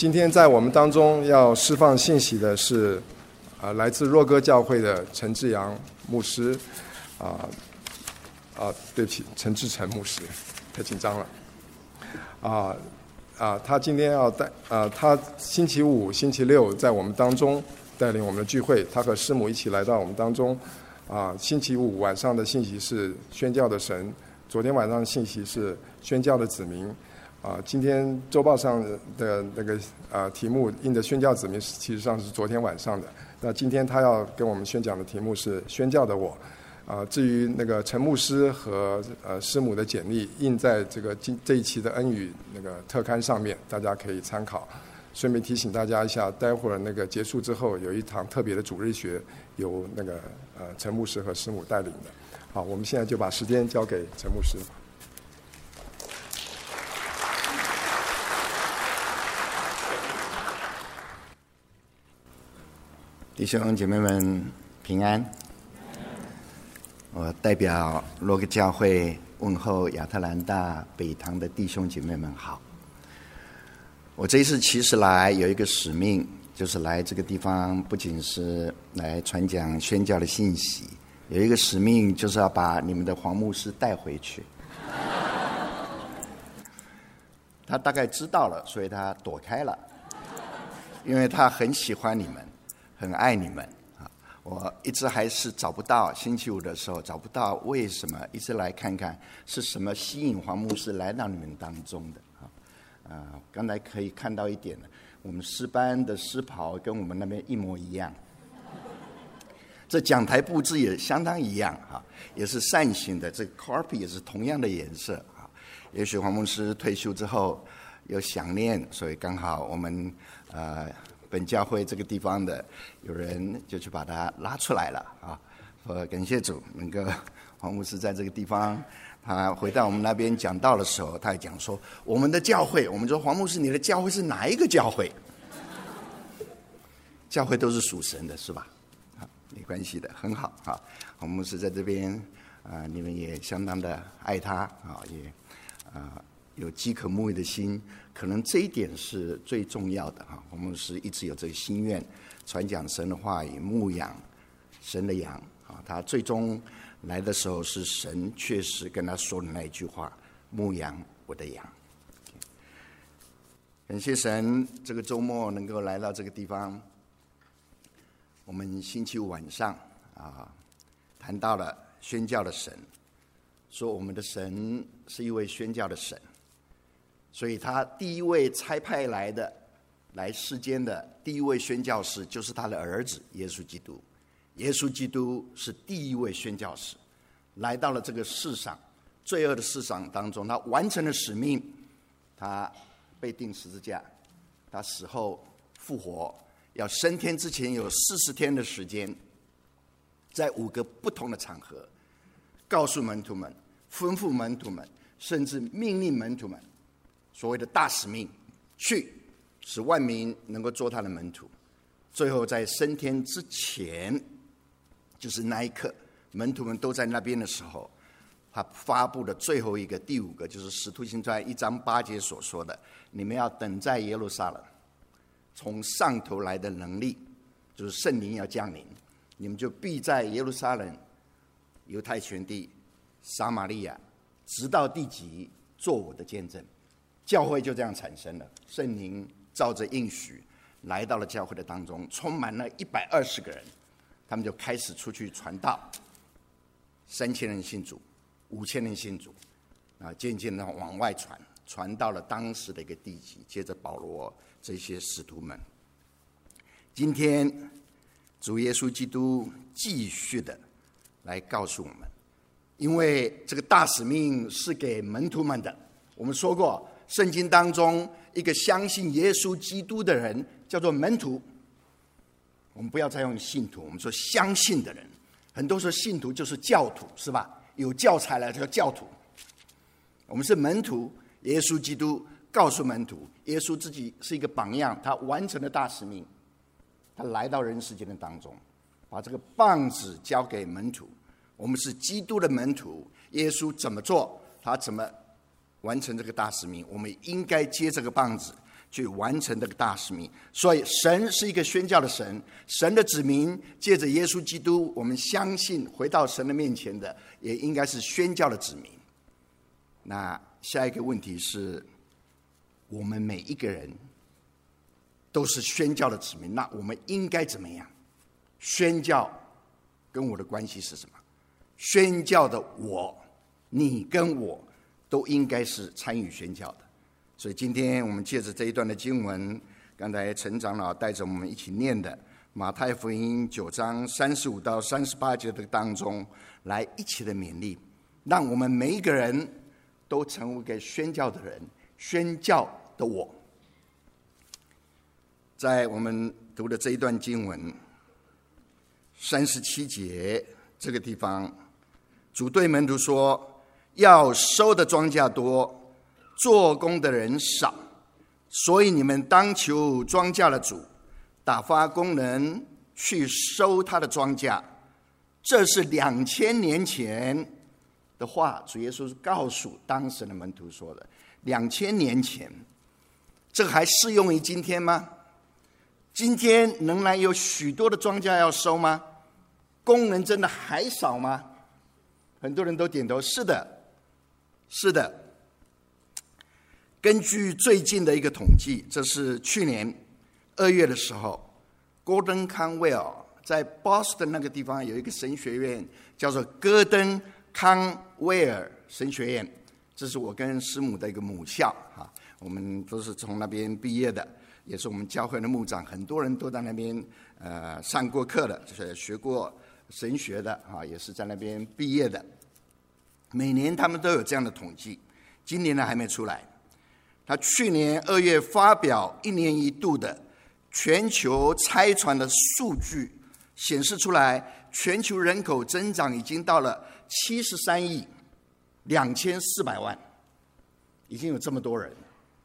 今天在我们当中要释放信息的是来自若歌教会的陈志阳牧师，对不起，陈志成牧师，太紧张了。他今天要他星期五、星期六在我们当中带领我们的聚会，他和师母一起来到我们当中。星期五晚上的信息是宣教的神，昨天晚上的信息是宣教的子民。今天周报上的那个题目印的宣教子民，其实上是昨天晚上的。那今天他要跟我们宣讲的题目是宣教的我。至于那个陈牧师和师母的简历印在这一期的恩语那个特刊上面，大家可以参考。顺便提醒大家一下，待会儿那个结束之后有一堂特别的主日学，由那个陈牧师和师母带领的。好，我们现在就把时间交给陈牧师。 弟兄姐妹们平安。我代表若歌教会问候亚特兰大北堂的弟兄姐妹们好。我这一次其实来有一个使命，就是来这个地方不仅是来传讲宣教的信息，有一个使命就是要把你们的黄牧师带回去。他大概知道了，所以他躲开了，因为他很喜欢你们，很爱你们。我一直还是找不到，星期五的时候找不到为什么，一直来看看是什么吸引黄牧师来到你们当中的。刚才可以看到一点，我们诗班的诗袍跟我们那边一模一样，这讲台布置也相当一样，也是扇形的，这个 carpet 也是同样的颜色。也许黄牧师退休之后有想念，所以刚好我们本教会这个地方的有人就去把它拉出来了感谢主，能够黄牧师在这个地方，他回到我们那边讲道的时候，他也讲说我们的教会，我们说黄牧师你的教会是哪一个教会？教会都是属神的是吧？没关系的，很好。黄牧师在这边你们也相当的爱他也有饥渴慕义的心，可能这一点是最重要的我们是一直有这个心愿，传讲神的话语，牧养神的羊他最终来的时候是神确实跟他说的那一句话：牧养我的羊。感谢神，这个周末能够来到这个地方。我们星期五晚上谈到了宣教的神，说我们的神是一位宣教的神。所以他第一位差派来世间的第一位宣教士就是他的儿子耶稣基督。耶稣基督是第一位宣教士，来到了这个世上，罪恶的世上当中，他完成了使命，他被钉十字架，他死后复活，要升天之前有40天的时间，在5个不同的场合告诉门徒们，吩咐门徒们，甚至命令门徒们，所谓的大使命，去使万民能够做他的门徒。最后在升天之前，就是那一刻，门徒们都在那边的时候，他发布的最后一个第5个，就是使徒行传1章8节所说的：你们要等在耶路撒冷，从上头来的能力，就是圣灵要降临，你们就必在耶路撒冷、犹太全地、撒玛利亚，直到地极，做我的见证。教会就这样产生了，圣灵照着应许来到了教会的当中，充满了120个人，他们就开始出去传道，3000人信主，5000人信主，渐渐的往外传到了当时的一个地极，接着保罗这些使徒们。今天主耶稣基督继续的来告诉我们，因为这个大使命是给门徒们的。我们说过，圣经当中一个相信耶稣基督的人叫做门徒，我们不要再用信徒，我们说相信的人。很多时候信徒就是教徒是吧？有教材来叫教徒，我们是门徒。耶稣基督告诉门徒，耶稣自己是一个榜样，他完成了大使命，他来到人世间的当中，把这个棒子交给门徒。我们是基督的门徒，耶稣怎么做，他怎么完成这个大使命，我们应该接这个棒子去完成这个大使命。所以神是一个宣教的神，神的子民借着耶稣基督，我们相信回到神的面前的，也应该是宣教的子民。那下一个问题是，我们每一个人都是宣教的子民，那我们应该怎么样？宣教跟我的关系是什么？宣教的我，你跟我都应该是参与宣教的。所以今天我们借着这一段的经文，刚才陈长老带着我们一起念的马太福音9章35到38节的当中，来一起的勉励，让我们每一个人都成为一个宣教的人，宣教的我。在我们读的这一段经文37节这个地方，主对门徒说，要收的庄稼多，做工的人少，所以你们当求庄稼的主打发工人去收他的庄稼。这是2000年前的话，主耶稣告诉当时的门徒说的。2000年前，这个还适用于今天吗？今天仍然有许多的庄稼要收吗？工人真的还少吗？很多人都点头，是的，是的。根据最近的一个统计，这是去年2月的时候 ，Gordon Conwell 在 Boston 那个地方有一个神学院，叫做戈登康威尔神学院，这是我跟师母的一个母校啊，我们都是从那边毕业的，也是我们教会的牧长，很多人都在那边上过课的，就是学过神学的啊，也是在那边毕业的。每年他们都有这样的统计，今年呢还没出来。他去年2月发表1年1度的全球拆船的数据，显示出来全球人口增长已经到了73亿2400万，已经有这么多人。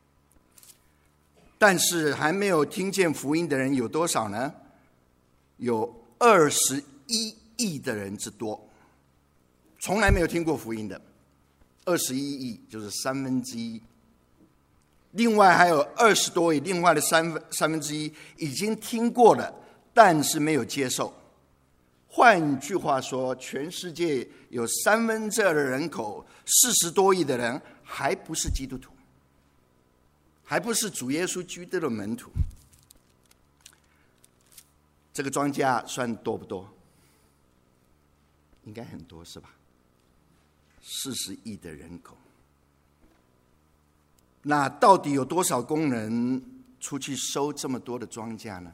但是还没有听见福音的人有多少呢？有21亿的人之多，从来没有听过福音的21亿，就是1/3。另外还有20多亿，另外的1/3已经听过了，但是没有接受。换句话说，全世界有2/3的人口，40多亿的人还不是基督徒，还不是主耶稣基督的门徒。这个庄稼算多不多？应该很多，是吧？40亿的人口，那到底有多少工人出去收这么多的庄稼呢？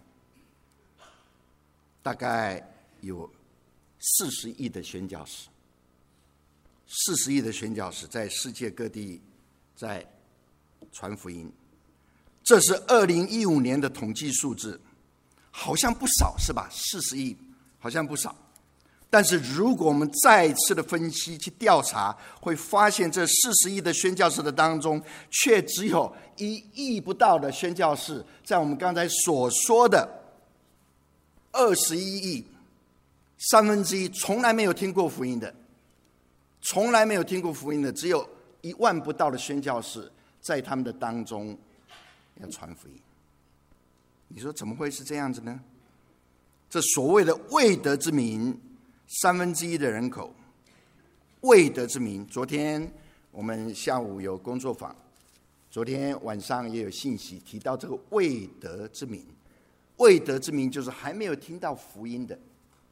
大概有40亿的宣教士，40亿的宣教士在世界各地在传福音。这是2015年的统计数字，好像不少，是吧？40亿好像不少。但是如果我们再次的分析去调查，会发现这40亿的宣教士的当中，却只有1亿不到的宣教士，在我们刚才所说的21亿1/3，从来没有听过福音的，从来没有听过福音的，只有1万不到的宣教士在他们的当中要传福音。你说怎么会是这样子呢？这所谓的未得之民，1/3的人口，未得之民。昨天我们下午有工作坊，昨天晚上也有信息提到这个未得之民。未得之民就是还没有听到福音的，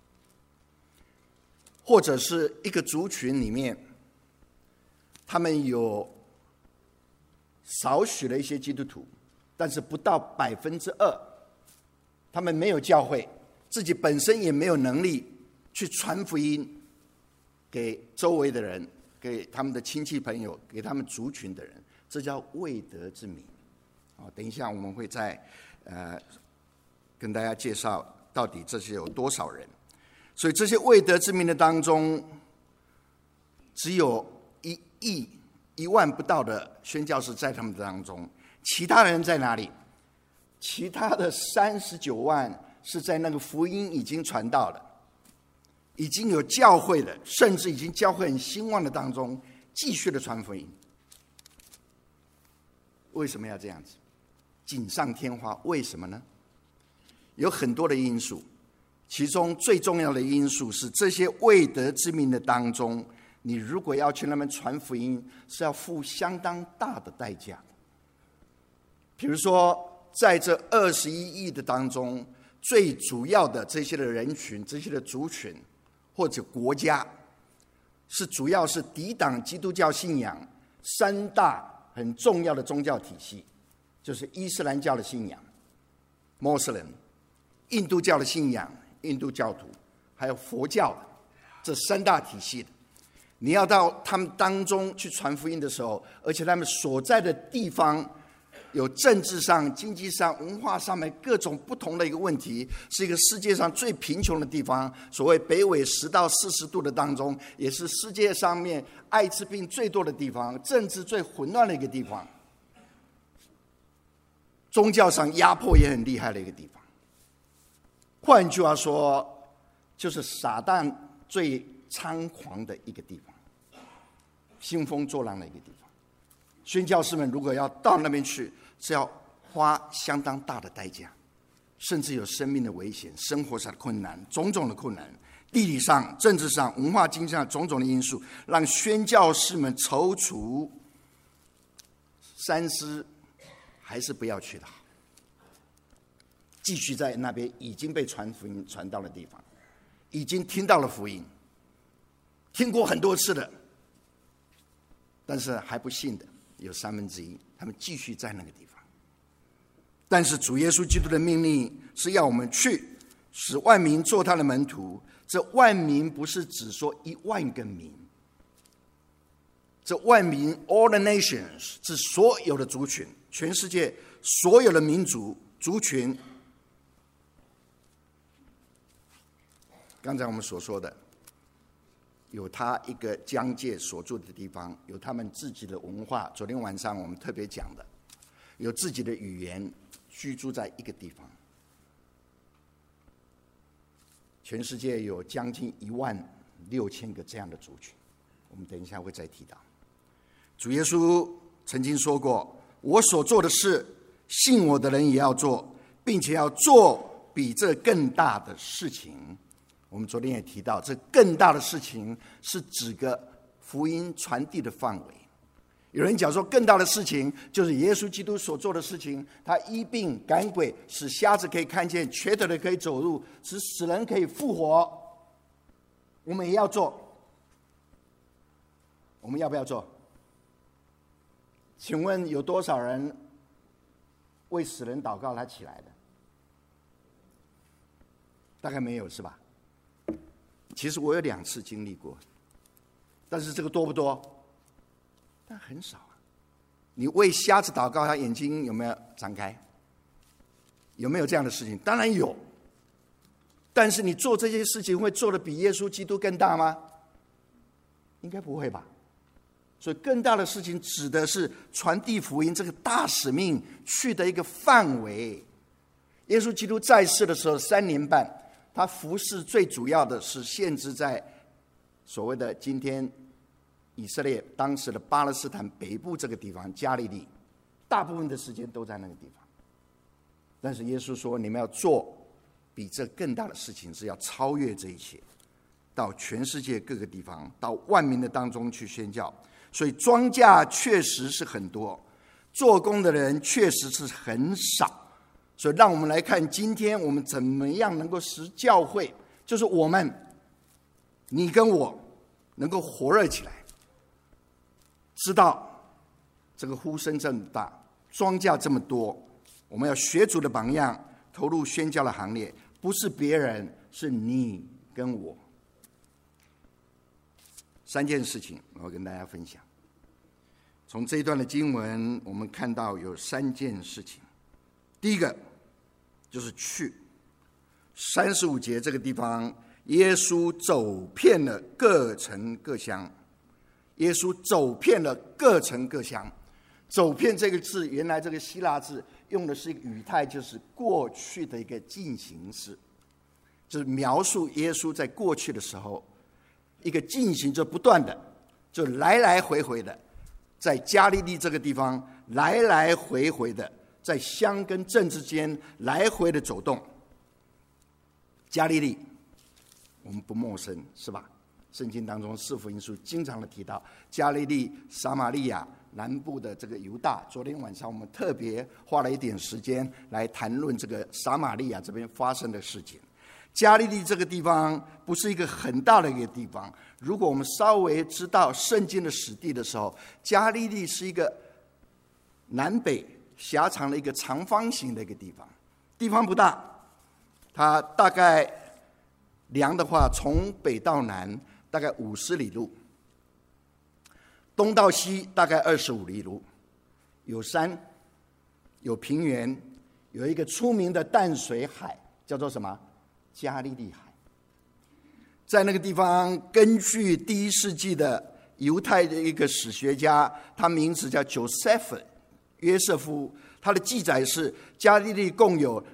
或者是一个族群里面，他们有少许的一些基督徒，但是不到2%，他们没有教会，自己本身也没有能力去传福音给周围的人，给他们的亲戚朋友，给他们族群的人，这叫未得之民。等一下我们会再跟大家介绍到底这些有多少人。所以这些未得之民的当中，只有1亿1万不到的宣教士在他们当中，其他人在哪里？其他的39万是在那个福音已经传到了，已经有教会了，甚至已经教会很兴旺的当中，继续的传福音。为什么要这样子？ 锦上添花。为什么呢？有很多的因素，其中最重要的因素是这些未得之民的当中，你如果要去那边传福音，是要付相当大的代价。比如说在这21亿的当中，最主要的这些的人群，这些的族群或者国家，是主要是抵挡基督教信仰3大很重要的宗教体系，就是伊斯兰教的信仰穆斯林，印度教的信仰印度教徒，还有佛教的这3大体系的。你要到他们当中去传福音的时候，而且他们所在的地方有政治上、经济上、文化上面各种不同的一个问题，是一个世界上最贫穷的地方，所谓北纬10到40度的当中，也是世界上面艾滋病最多的地方，政治最混乱的一个地方，宗教上压迫也很厉害的一个地方。换句话说，就是撒旦最猖狂的一个地方，兴风作浪的一个地方。宣教士们如果要到那边去，是要花相当大的代价，甚至有生命的危险，生活上的困难，种种的困难，地理上、政治上、文化经济上种种的因素，让宣教士们踌躇三思，还是不要去的好，继续在那边已经被传福音传到的地方，已经听到了福音，听过很多次的，但是还不信的有1/3，他们继续在那个地方。但是主耶稣基督的命令是要我们去，使万民做他的门徒。这万民不是只说1万个民，这万民 all the nations 是所有的族群，全世界所有的民族族群。刚才我们所说的，有他一个疆界所住的地方，有他们自己的文化。昨天晚上我们特别讲的，有自己的语言，居住在一个地方。全世界有将近16000个这样的族群，我们等一下会再提到。主耶稣曾经说过：“我所做的事，信我的人也要做，并且要做比这更大的事情。”我们昨天也提到，这更大的事情是指个福音传递的范围。有人讲说，更大的事情就是耶稣基督所做的事情，他医病赶鬼，使瞎子可以看见，瘸腿的可以走路，使死人可以复活。我们也要做，我们要不要做？请问有多少人为死人祷告他起来的？大概没有，是吧？其实我有2次经历过，但是这个多不多？但很少啊。你为瞎子祷告，他眼睛有没有张开？有没有这样的事情？当然有。但是你做这些事情会做得比耶稣基督更大吗？应该不会吧。所以更大的事情指的是传递福音这个大使命去的一个范围。耶稣基督在世的时候3年半，他服事最主要的是限制在所谓的今天以色列当时的巴勒斯坦北部这个地方加利利，大部分的时间都在那个地方。但是耶稣说，你们要做比这更大的事情，是要超越这一切，到全世界各个地方，到万民的当中去宣教。所以庄稼确实是很多，做工的人确实是很少。所以让我们来看今天我们怎么样能够使教会，就是我们你跟我能够火热起来，知道这个呼声这么大，庄稼这么多，我们要学主的榜样，投入宣教的行列，不是别人，是你跟我。3件事情我要跟大家分享。从这一段的经文我们看到有3件事情。第一个就是去35节这个地方，耶稣走遍了各城各乡。耶稣走遍了各城各乡。走遍这个字，原来这个希腊字用的是一个语态，就是过去的一个进行式，就是描述耶稣在过去的时候一个进行着不断的，就来来回回的，在加利利这个地方来来回回的在乡跟镇之间来回的走动。加利利我们不陌生，是吧？圣经当中四福音书经常的提到加利利、撒玛利亚、南部的这个犹大。昨天晚上我们特别花了一点时间来谈论这个撒玛利亚这边发生的事情。加利利这个地方不是一个很大的一个地方，如果我们稍微知道圣经的史地的时候，加利利是一个南北狭长的一个长方形的一个地方，地方不大，它大概量的话，从北到南大概50里路，东到西大概25里路，有山，有平原，有一个出名的淡水海，叫做什么？加利利海。在那个地方，根据第1世纪的犹太的一个史学家，他名字叫约瑟夫，他的记载是加利利共有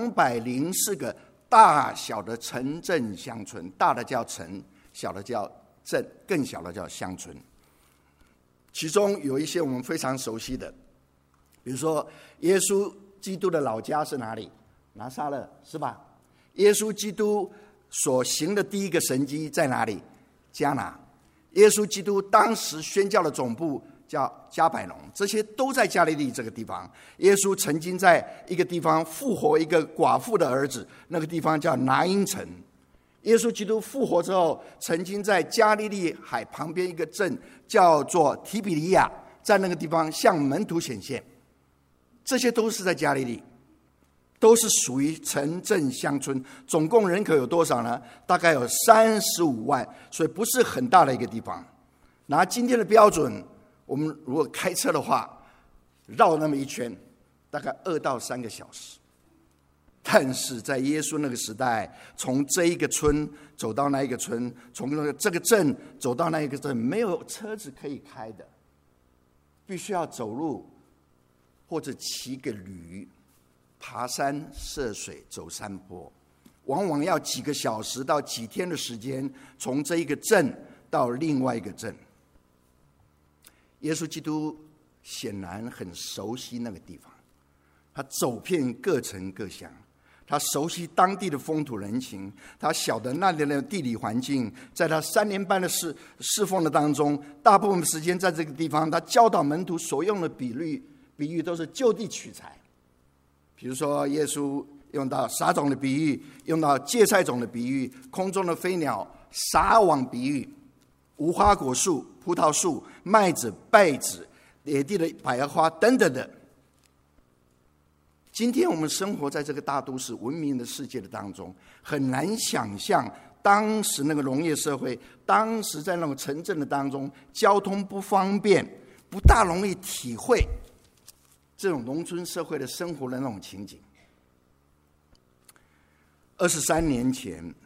204个大小的城镇乡村，大的叫城，小的叫镇，更小的叫乡村。其中有一些我们非常熟悉的，比如说耶稣基督的老家是哪里？拿撒勒，是吧？耶稣基督所行的第一个神迹在哪里？迦拿。耶稣基督当时宣教的总部叫加百农，这些都在加利利这个地方。耶稣曾经在一个地方复活一个寡妇的儿子，那个地方叫拿因城。耶稣基督复活之后，曾经在加利利海旁边一个镇叫做提比利亚，在那个地方向门徒显现。这些都是在加利利，都是属于城镇乡村。总共人口有多少呢？大概有35万，所以不是很大的一个地方。拿今天的标准，我们如果开车的话，绕那么一圈大概2到3个小时。但是在耶稣那个时代，从这一个村走到那一个村，从这个镇走到那一个镇，没有车子可以开的，必须要走路或者骑个驴，爬山涉水走山坡，往往要几个小时到几天的时间，从这一个镇到另外一个镇。耶稣基督显然很熟悉那个地方，他走遍各城各乡，他熟悉当地的风土人情，他晓得那里的地理环境。在他3年半的侍奉的当中，大部分时间在这个地方，他教导门徒所用的比喻都是就地取材。比如说耶稣用到撒种的比喻，用到芥菜种的比喻，空中的飞鸟撒网比喻，无花果树、葡萄树、麦子、稗子、野地的百合花等等的。今天我们生活在这个大都市文明的世界的当中，很难想象当时那个农业社会，当时在那种城镇的当中，交通不方便，不大容易体会这种农村社会的生活的那种情景。23年前，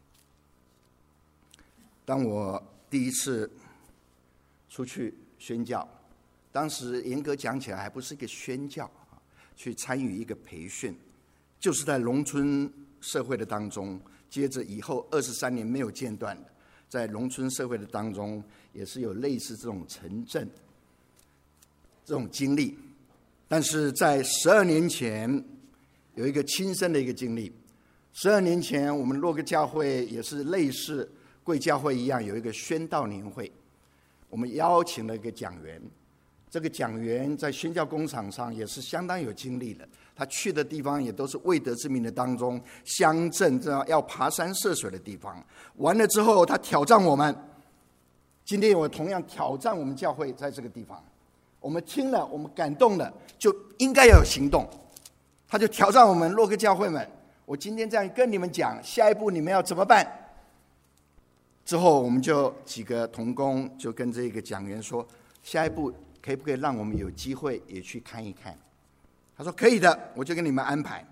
当我第一次出去宣教，当时严格讲起来还不是一个宣教，去参与一个培训，就是在农村社会的当中，接着以后23年没有间断的，在农村社会的当中也是有类似这种城镇这种经历。但是在12年前有一个亲身的一个经历。12年前我们洛克教会也是类似贵教会一样，有一个宣道年会，我们邀请了一个讲员。这个讲员在宣教工厂上也是相当有经历的，他去的地方也都是未得之名的当中，乡镇这样要爬山涉水的地方。完了之后，他挑战我们，今天我同样挑战我们教会在这个地方，我们听了，我们感动了，就应该要有行动。他就挑战我们洛克教会们，我今天这样跟你们讲，下一步你们要怎么办？之后我们就几个同工就跟这个讲员说，下一步可不可以让我们有机会也去看一看？他说可以的，我就跟你们安排。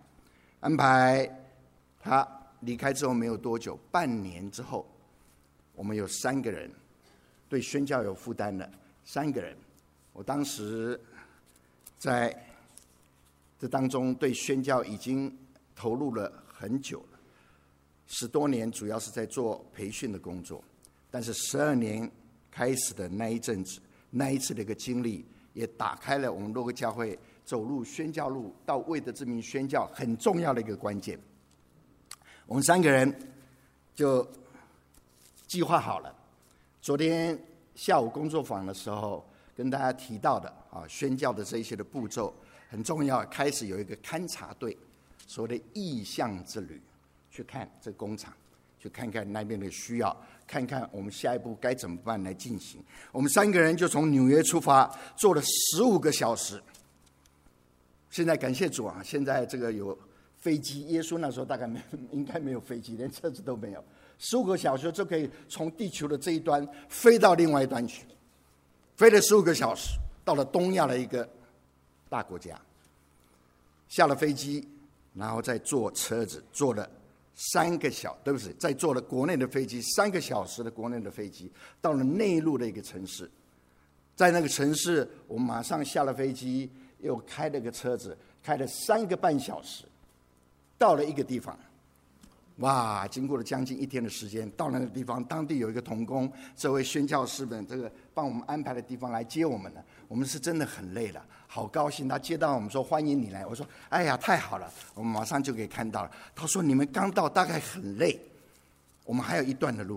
他离开之后没有多久，半年之后，我们有3个人对宣教有负担的3个人。我当时在这当中对宣教已经投入了很久了，10多年，主要是在做培训的工作。但是12年开始的那一阵子，那一次的一个经历，也打开了我们洛克教会走路宣教路，到为的之名宣教，很重要的一个关键。我们3个人就计划好了，昨天下午工作坊的时候跟大家提到的宣教的这一些的步骤很重要。开始有一个勘察队，所谓的意向之旅，去看这个工厂，去看看那边的需要，看看我们下一步该怎么办来进行。我们3个人就从纽约出发，坐了15个小时。现在感谢主啊，现在这个有飞机，耶稣那时候大概应该没有飞机，连车子都没有。15个小时就可以从地球的这一端飞到另外一端去，飞了15个小时，到了东亚的一个大国家。下了飞机，然后再坐车子，坐了再坐了国内的飞机，3个小时的国内的飞机，到了内陆的一个城市。在那个城市，我们马上下了飞机，又开了个车子，开了3个半小时，到了一个地方。哇！经过了将近1天的时间，到那个地方，当地有一个同工，这位宣教师们这个帮我们安排的地方来接我们了。我们是真的很累了，好高兴。他接到我们说欢迎你来，我说哎呀太好了，我们马上就可以看到了。他说你们刚到，大概很累，我们还有一段的路，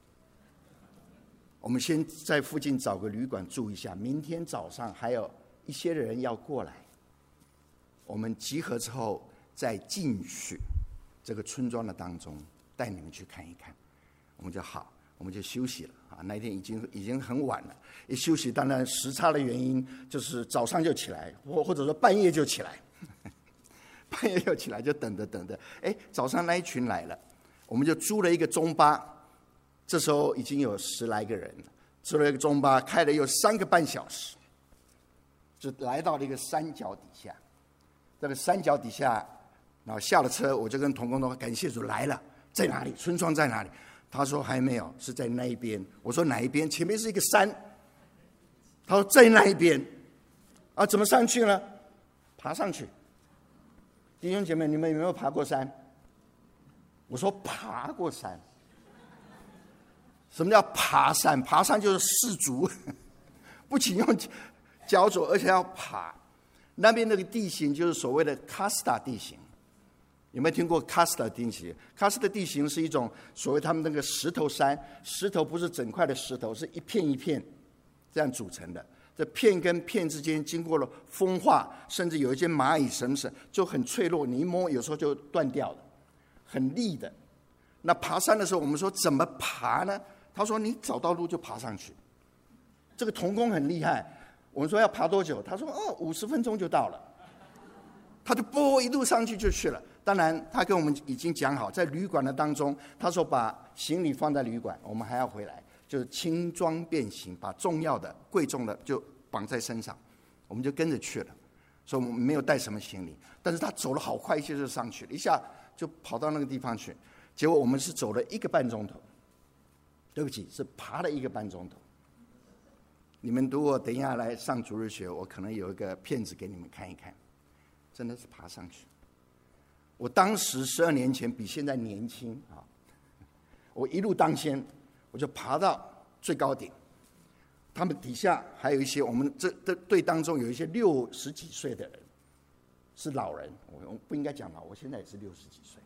我们先在附近找个旅馆住一下，明天早上还有一些人要过来，我们集合之后再进去这个村庄的当中，带你们去看一看。我们就好，我们就休息了啊。那一天已经很晚了，一休息，当然时差的原因，就是早上就起来，或者说半夜就起来，半夜就起来就等着，早上那一群来了，我们就租了一个中巴，这时候已经有10来个人了，租了一个中巴，开了有3个半小时，就来到了一个山脚底下。这个山脚底下，然后下了车，我就跟同工说：“感谢主来了，在哪里？村庄在哪里？”他说：“还没有，是在那一边。”我说：“哪一边？前面是一个山。”他说：“在那一边。”啊，怎么上去呢？爬上去。弟兄姐妹，你们有没有爬过山？我说爬过山。什么叫爬山？爬山就是四足，不仅用脚走，而且要爬。那边那个地形就是所谓的喀斯特地形。有没有听过喀斯特地形？喀斯特地形是一种所谓他们那个石头山，石头不是整块的石头，是一片一片这样组成的。这片跟片之间经过了风化，甚至有一些蚂蚁什么就很脆弱，你一摸有时候就断掉了，很利的。那爬山的时候，我们说怎么爬呢？他说你找到路就爬上去。这个童工很厉害，我们说要爬多久？他说50分钟就到了。他就一路上去就去了。当然他跟我们已经讲好，在旅馆的当中，他说把行李放在旅馆，我们还要回来，就是轻装便行，把重要的贵重的就绑在身上，我们就跟着去了。所以我们没有带什么行李，但是他走了好快，一下就上去了，一下就跑到那个地方去。结果我们是走了1个半钟头，对不起，是爬了1个半钟头。你们如果等一下来上主日学，我可能有一个片子给你们看一看，真的是爬上去。我当时12年前比现在年轻啊，我一路当先，我就爬到最高点。他们底下还有一些，我们这队当中有一些60几岁的人，是老人，我不应该讲老，我现在也是60几岁。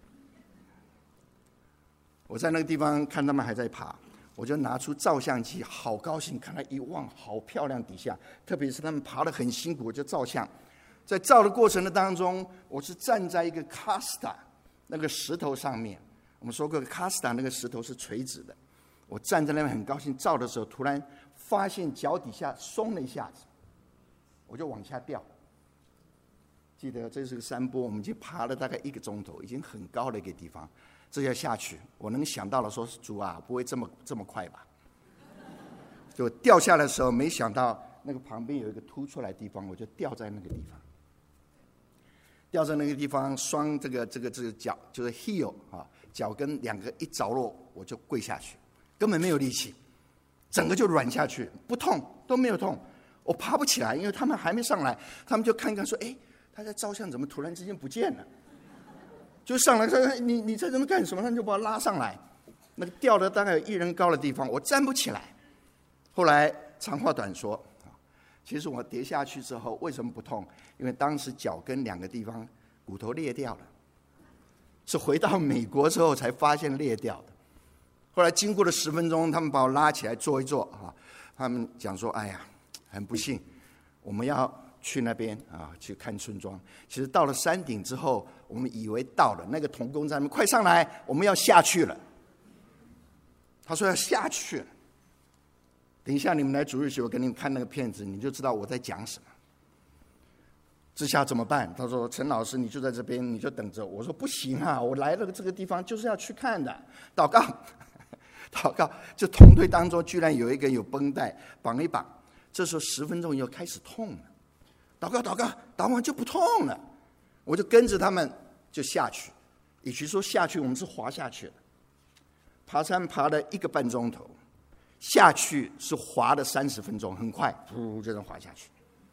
我在那个地方看他们还在爬，我就拿出照相机，好高兴，看他一望，好漂亮底下，特别是他们爬得很辛苦，我就照相。在照的过程的当中，我是站在一个喀斯特那个石头上面。我们说过，喀斯特那个石头是垂直的。我站在那边很高兴，照的时候，突然发现脚底下松了一下子，我就往下掉。记得这是个山坡，我们已经爬了大概1个钟头，已经很高的一个地方。这要下去，我能想到了说，主啊，不会这么快吧？就掉下来的时候，没想到那个旁边有一个凸出来的地方，我就掉在那个地方。掉在那个地方，双这个脚就是 heel 啊，脚跟2个一着落，我就跪下去，根本没有力气，整个就软下去，不痛都没有痛，我爬不起来，因为他们还没上来，他们就看看说，他在照相怎么突然之间不见了，就上来说你在这边干什么？他就把我拉上来，那个掉了大概有1人高的地方，我站不起来。后来长话短说， 其实我跌下去之后为什么不痛？因为当时脚跟2个地方骨头裂掉了，是回到美国之后才发现裂掉的。后来经过了10分钟，他们把我拉起来坐一坐啊，他们讲说：“哎呀，很不幸，我们要去那边啊去看村庄。”其实到了山顶之后，我们以为到了，那个同工在那边，快上来，我们要下去了。他说要下去了。等一下你们来主日学，我给你们看那个片子，你就知道我在讲什么。这下怎么办？他说：“陈老师，你就在这边，你就等着。”我说：“不行啊，我来了这个地方就是要去看的。”祷告，祷告，就同队当中居然有一个人有绷带绑一绑。这时候10分钟以后开始痛了，祷告祷告，祷完就不痛了。我就跟着他们就下去，与其说下去，我们是滑下去了。爬山爬了1个半钟头，下去是滑了30分钟，很快，噗就能滑下去。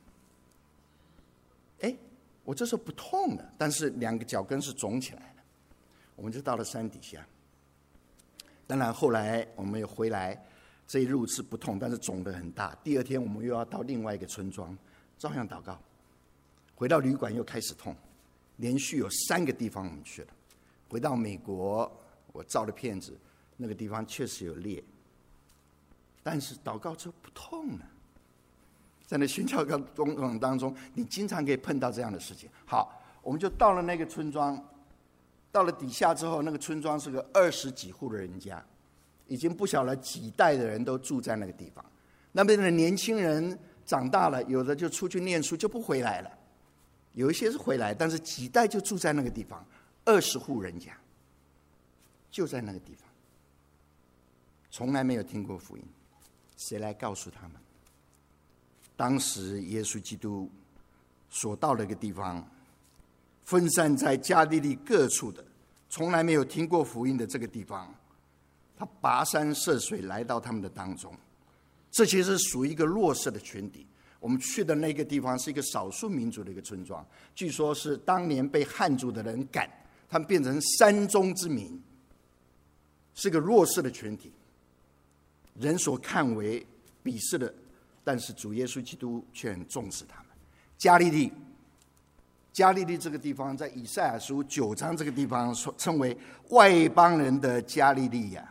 我这时候不痛了，但是2个脚跟是肿起来的。我们就到了山底下。当然后来我们又回来，这一路是不痛，但是肿得很大。第2天我们又要到另外一个村庄，照样祷告。回到旅馆又开始痛，连续有3个地方我们去了。回到美国，我照了片子，那个地方确实有裂，但是祷告之后不痛了。在那宣教工程当中，你经常可以碰到这样的事情。好，我们就到了那个村庄，到了底下之后，那个村庄是个20几户的人家，已经不晓得几代的人都住在那个地方。那边的年轻人长大了，有的就出去念书就不回来了，有一些是回来，但是几代就住在那个地方，20户人家就在那个地方，从来没有听过福音，谁来告诉他们？当时耶稣基督所到的一个地方，分散在加利利各处的，从来没有听过福音的这个地方，他跋山涉水来到他们的当中。这其实属于一个弱势的群体。我们去的那个地方是一个少数民族的一个村庄，据说是当年被汉族的人赶，他们变成山中之民，是个弱势的群体，人所看为鄙视的，但是主耶稣基督却很重视他们。加利利这个地方，在以赛亚书9章这个地方称为外邦人的加利利亚，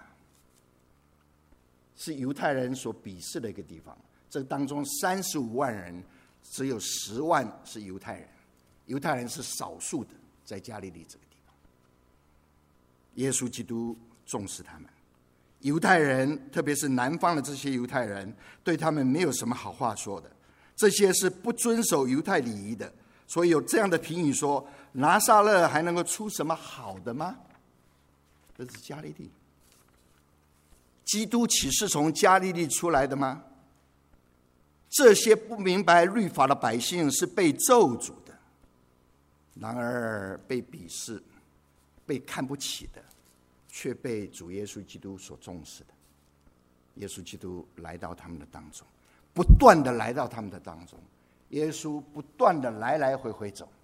是犹太人所鄙视的一个地方。这当中35万人，只有10万是犹太人，犹太人是少数的，在加利利这个地方。耶稣基督重视他们。犹太人，特别是南方的这些犹太人，对他们没有什么好话说的。这些是不遵守犹太礼仪的，所以有这样的评语说：拿撒勒还能够出什么好的吗？这是加利利。基督岂是从加利利出来的吗？这些不明白律法的百姓是被咒诅的，然而被鄙视、被看不起的，却被主耶稣基督所重视的。耶稣基督来到他们的当中，不断的来到他们的当中。耶稣不断的来来回回走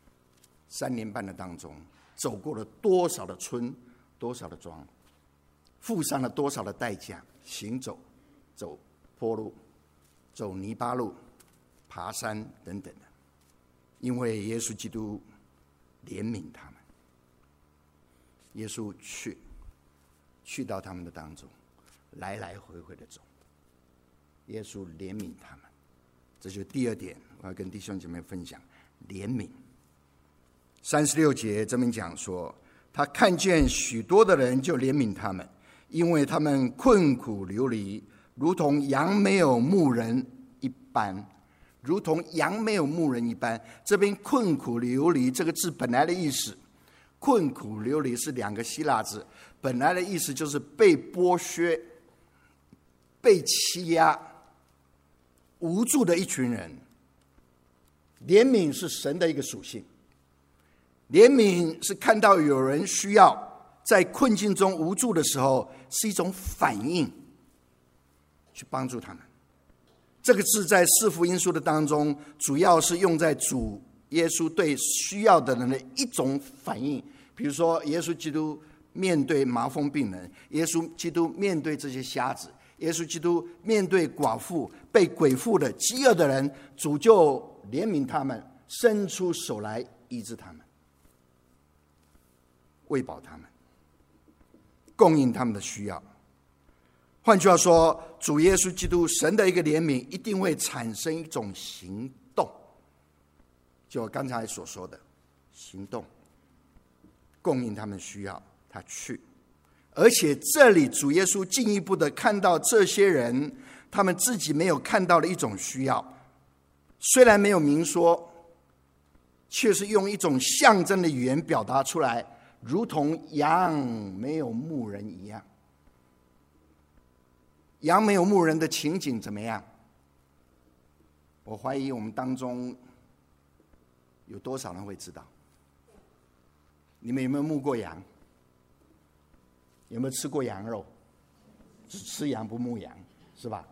，3年半的当中，走过了多少的村，多少的庄，付上了多少的代价，行走，走坡路，走泥巴路，爬山等等的，因为耶稣基督怜悯他们。耶稣去到他们的当中，来来回回的走。耶稣怜悯他们，这就是第2点，我要跟弟兄姐妹分享怜悯。36节这边讲说，他看见许多的人就怜悯他们，因为他们困苦流离，如同羊没有牧人一般。如同羊没有牧人一般，这边困苦流离这个字本来的意思，困苦流离是2个希腊字，本来的意思就是被剥削、被欺压、无助的一群人。怜悯是神的一个属性，怜悯是看到有人需要，在困境中无助的时候，是一种反应，去帮助他们。这个字在4福音书的当中，主要是用在主耶稣对需要的人的一种反应。比如说，耶稣基督面对麻风病人，耶稣基督面对这些瞎子， 耶稣基督面对寡妇、被鬼附的、饥饿的人，主就怜悯他们，伸出手来医治他们，喂饱他们，供应他们的需要。换句话说，主耶稣基督神的一个怜悯一定会产生一种行动，就我刚才所说的行动，供应他们需要，他去。而且这里主耶稣进一步的看到这些人他们自己没有看到的一种需要，虽然没有明说，却是用一种象征的语言表达出来，如同羊没有牧人一样。羊没有牧人的情景怎么样？我怀疑我们当中有多少人会知道。你们有没有牧过羊？有没有吃过羊肉？只吃羊不牧羊，是吧？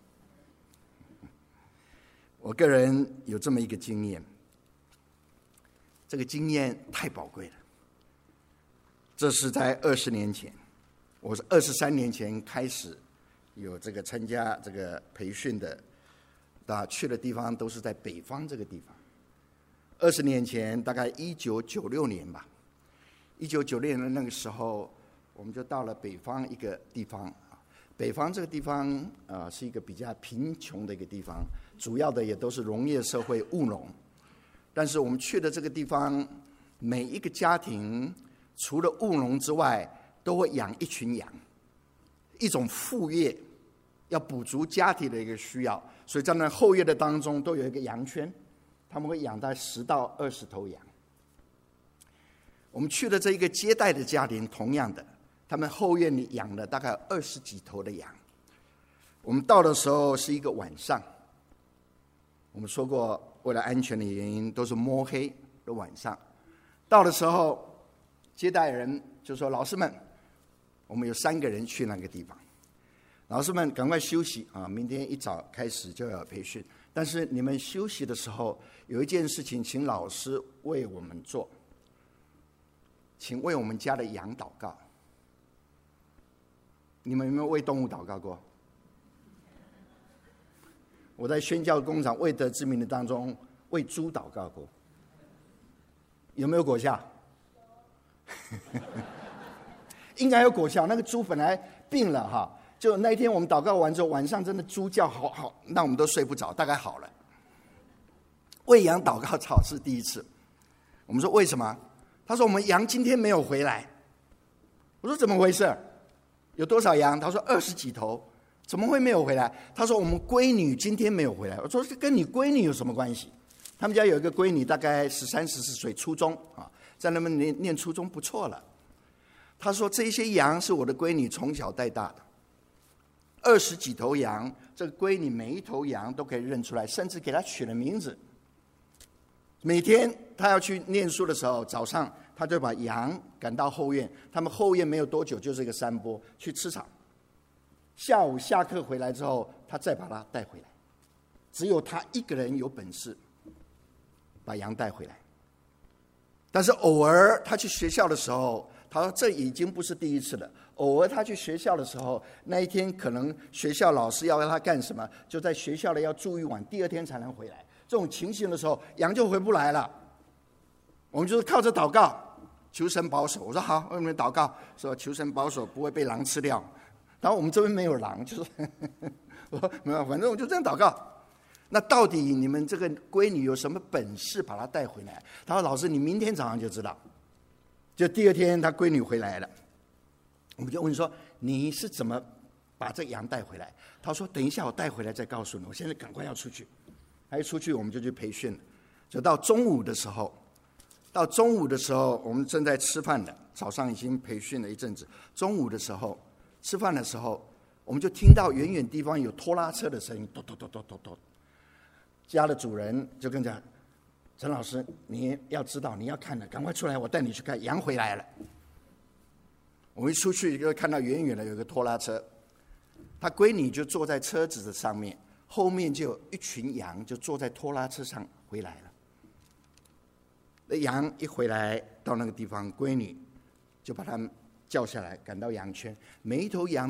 我个人有这么一个经验，这个经验太宝贵了。这是在20年前，我是23年前开始有这个参加这个培训的，去的地方都是在北方这个地方。20年前，大概1996年吧，1996年的那个时候，我们就到了北方一个地方。北方这个地方是一个比较贫穷的一个地方，主要的也都是农业社会务农。但是我们去的这个地方，每一个家庭除了务农之外，都会养一群羊，一种副业，要补足家庭的一个需要。所以在那后院的当中都有一个羊圈，他们会养大概10到20头羊。我们去的这一个接待的家庭，同样的，他们后院里养了大概20几头的羊。我们到的时候是一个晚上，我们说过，为了安全的原因，都是摸黑的晚上。到的时候，接待人就说：“老师们，我们有3个人去那个地方，老师们赶快休息啊！明天一早开始就要培训。但是你们休息的时候，有一件事情，请老师为我们做。”请为我们家的羊祷告。你们有没有为动物祷告过？我在宣教工厂未得之名的当中为猪祷告过，有没有果效？应该有果效。那个猪本来病了哈，就那一天我们祷告完之后，晚上真的猪叫好，那我们都睡不着，大概好了。为羊祷告草是第一次。我们说为什么？他说我们羊今天没有回来。我说怎么回事？有多少羊？他说20几头，怎么会没有回来？他说我们闺女今天没有回来。我说这跟你闺女有什么关系？他们家有一个闺女，大概13、14岁，初中啊，在那边念初中不错了。他说这些羊是我的闺女从小带大的，20几头羊，这个闺女每一头羊都可以认出来，甚至给她取了名字。每天他要去念书的时候，早上他就把羊赶到后院，他们后院没有多久就是一个山坡，去吃草。下午下课回来之后，他再把它带回来。只有他一个人有本事把羊带回来。但是偶尔他去学校的时候，他说这已经不是第一次了。偶尔他去学校的时候，那一天可能学校老师要他干什么，就在学校里要住一晚，第2天才能回来。这种情形的时候，羊就回不来了。我们就是靠着祷告，求神保守。我说好，我们祷告说求神保守，不会被狼吃掉。然后我们这边没有狼，就是我说没有，反正我就这样祷告。那到底你们这个闺女有什么本事把她带回来？他说老师，你明天早上就知道。就第2天，他闺女回来了，我们就问说你是怎么把这羊带回来？他说等一下我带回来再告诉你，我现在赶快要出去。还一出去我们就去培训了。就到中午的时候，我们正在吃饭的，早上已经培训了一阵子。中午的时候吃饭的时候，我们就听到远远地方有拖拉车的声音，咚咚咚咚咚咚。家的主人就跟讲：陈老师，你要知道，你要看的，赶快出来，我带你去看，羊回来了。我们一出去就看到远远的有个拖拉车，他闺女就坐在车子的上面，后面就有一群羊就坐在拖拉车上回来了。那羊一回来到那个地方，闺女就把他们叫下来，赶到羊圈，每一头羊都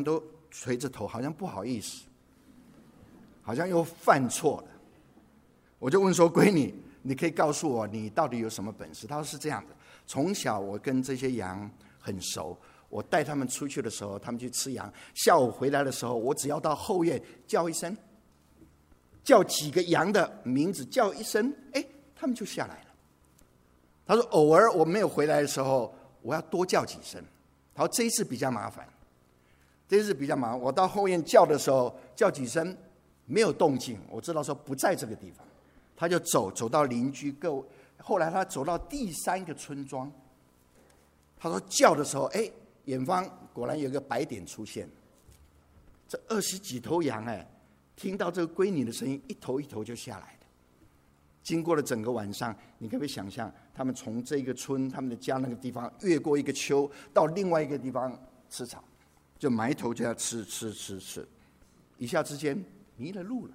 垂着头，好像不好意思，好像又犯错了。我就问说：“闺女，你可以告诉我你到底有什么本事？”她说：“是这样的，从小我跟这些羊很熟，我带他们出去的时候，他们去吃羊，下午回来的时候，我只要到后院叫一声，叫几个羊的名字，叫一声，他们就下来了。”他说：“偶尔我没有回来的时候，我要多叫几声。”他说：“这一次比较麻烦，我到后院叫的时候，叫几声没有动静，我知道说不在这个地方。他就走到邻居后来他走到第3个村庄，他说叫的时候，远方果然有个白点出现。这20几头羊，听到这个闺女的声音，一头一头就下来了。经过了整个晚上，你可不可以想象，他们从这个村，他们的家那个地方，越过一个丘，到另外一个地方吃草，就埋头就要吃，一下之间迷了路了。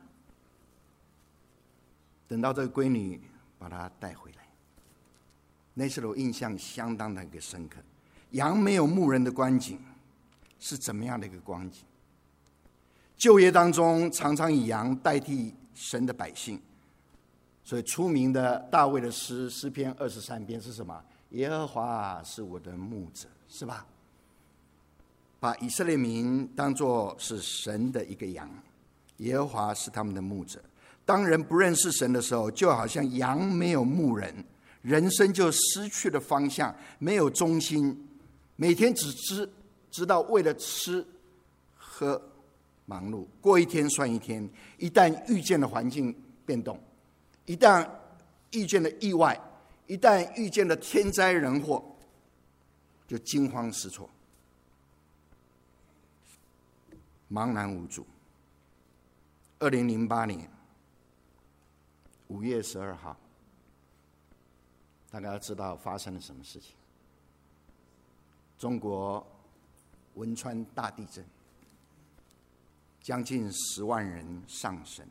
等到这个闺女把她带回来，那时候我印象相当的一个深刻。羊没有牧人的光景是怎么样的一个光景？旧约当中常常以羊代替神的百姓，所以出名的大卫的诗篇23篇是什么？耶和华是我的牧者，是吧？把以色列民当作是神的一个羊，耶和华是他们的牧者。当人不认识神的时候，就好像羊没有牧人，人生就失去了方向，没有中心，每天只知道为了吃喝忙碌，过一天算一天。一旦遇见了环境变动，一旦遇见了意外，一旦遇见了天灾人祸，就惊慌失措，茫然无助。2008年5月12号，大家知道发生了什么事情？中国汶川大地震，将近10万人丧生。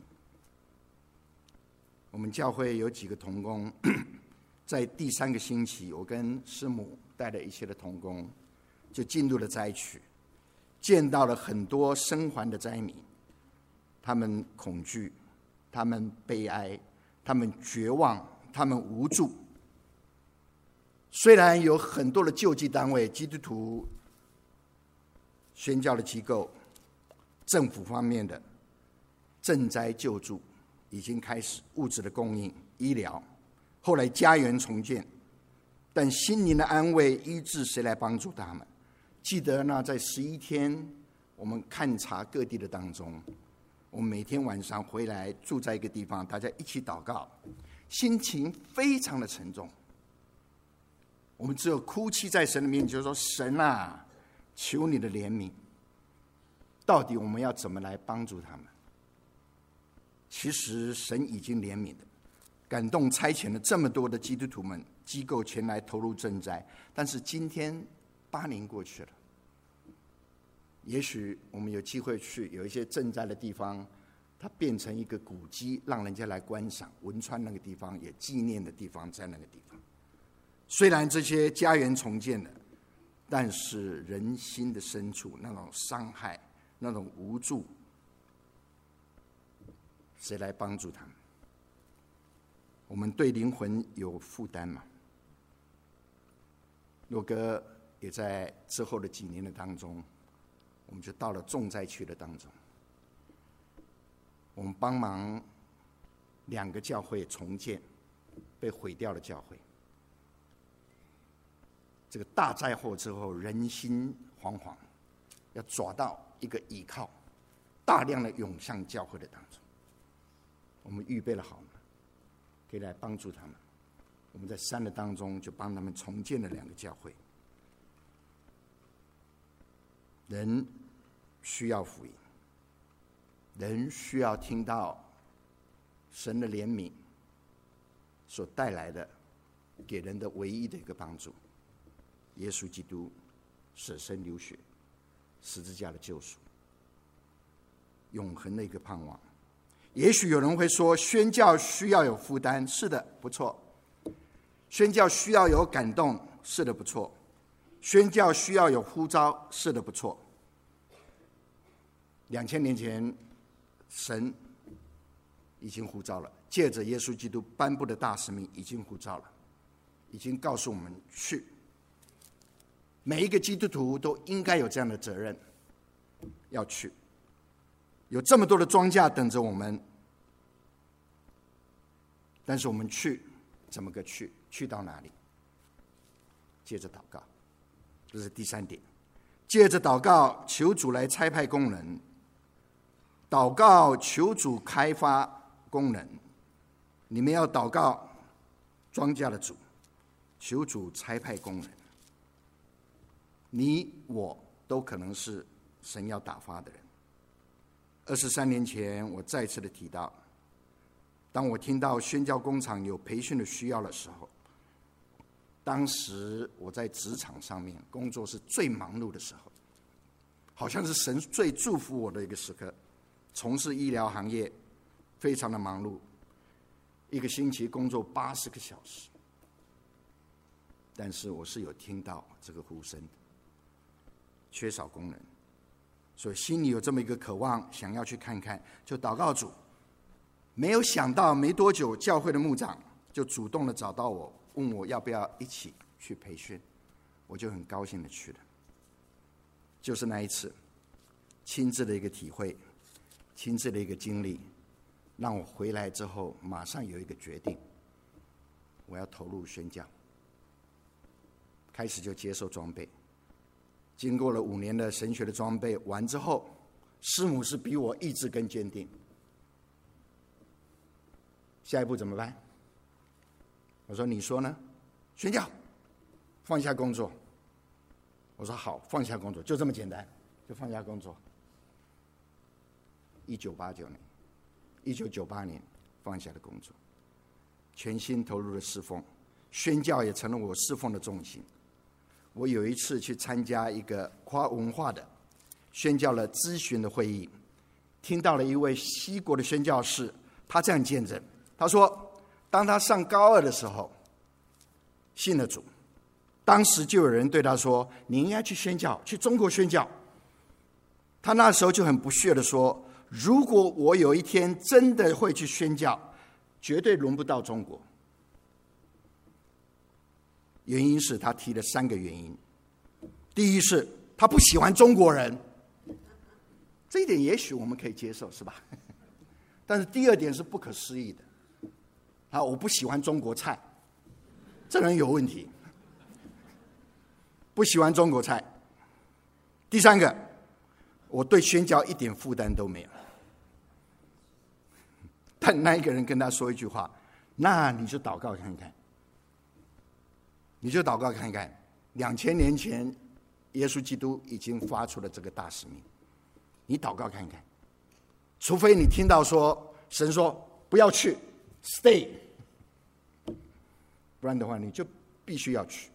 我们教会有几个同工，在第3个星期，我跟师母带了一些的同工，就进入了灾区，见到了很多生还的灾民，他们恐惧，他们悲哀，他们绝望，他们无助。虽然有很多的救济单位、基督徒宣教的机构、政府方面的赈灾救助已经开始，物质的供应、医疗，后来家园重建，但心灵的安慰、医治，谁来帮助他们？记得呢，在11天我们勘察各地的当中，我们每天晚上回来住在一个地方，大家一起祷告，心情非常的沉重。我们只有哭泣在神的面前，就说：神啊，求你的怜悯。到底我们要怎么来帮助他们？其实神已经怜悯了，感动差遣了这么多的基督徒们机构前来投入赈灾，但是今天8年过去了，也许我们有机会去有一些赈灾的地方，它变成一个古迹，让人家来观赏。汶川那个地方也纪念的地方在那个地方。虽然这些家园重建了，但是人心的深处那种伤害、那种无助，谁来帮助他们？我们对灵魂有负担吗？洛哥也在之后的几年的当中，我们就到了重灾区的当中，我们帮忙2个教会重建被毁掉的教会。这个大灾祸之后，人心惶惶，要找到一个依靠，大量的涌向教会的当中。我们预备了好吗？可以来帮助他们。我们在3的当中就帮他们重建了2个教会。人需要福音，人需要听到神的怜悯所带来的给人的唯一的一个帮助。耶稣基督舍身流血，十字架的救赎，永恒的一个盼望。也许有人会说，宣教需要有负担，是的，不错。宣教需要有感动，是的，不错。宣教需要有呼召，是的，不错。 2000年前，神已经呼召了，借着耶稣基督颁布的大使命已经呼召了，已经告诉我们去。每一个基督徒都应该有这样的责任，要去。有这么多的庄稼等着我们，但是我们去怎么个去？去到哪里？接着祷告，这是第3点。借着祷告，求主来差派工人；祷告，求主开发工人。你们要祷告庄稼的主，求主差派工人。你我都可能是神要打发的人。23年前，我再次的提到，当我听到宣教工厂有培训的需要的时候，当时我在职场上面工作是最忙碌的时候，好像是神最祝福我的一个时刻。从事医疗行业，非常的忙碌，一个星期工作80个小时。但是我是有听到这个呼声的，缺少工人，所以心里有这么一个渴望，想要去看看，就祷告主。没有想到没多久，教会的牧长就主动的找到我，问我要不要一起去培训，我就很高兴的去了。就是那一次，亲自的一个体会，亲自的一个经历，让我回来之后马上有一个决定，我要投入宣教，开始就接受装备。经过了5年的神学的装备完之后，师母是比我意志更坚定。下一步怎么办？我说：“你说呢？”宣教，放下工作。我说：“好，放下工作，就这么简单，就放下工作。”1989年，1998年放下了工作，全心投入了侍奉，宣教也成了我侍奉的重心。我有一次去参加一个跨文化的宣教的咨询的会议，听到了一位西国的宣教士，他这样见证，他说，当他上高2的时候，信了主，当时就有人对他说：“你应该去宣教，去中国宣教。”他那时候就很不屑地说：“如果我有一天真的会去宣教，绝对轮不到中国。”原因是他提了3个原因。第一是他不喜欢中国人，这一点也许我们可以接受，是吧？但是第2点是不可思议的，我不喜欢中国菜，这人有问题，不喜欢中国菜。第3个，我对宣教一点负担都没有。但那一个人跟他说一句话：“那你就祷告看看。”你就祷告看看，2000年前，耶稣基督已经发出了这个大使命。你祷告看看，除非你听到说神说不要去 ，stay， 不然的话你就必须要去。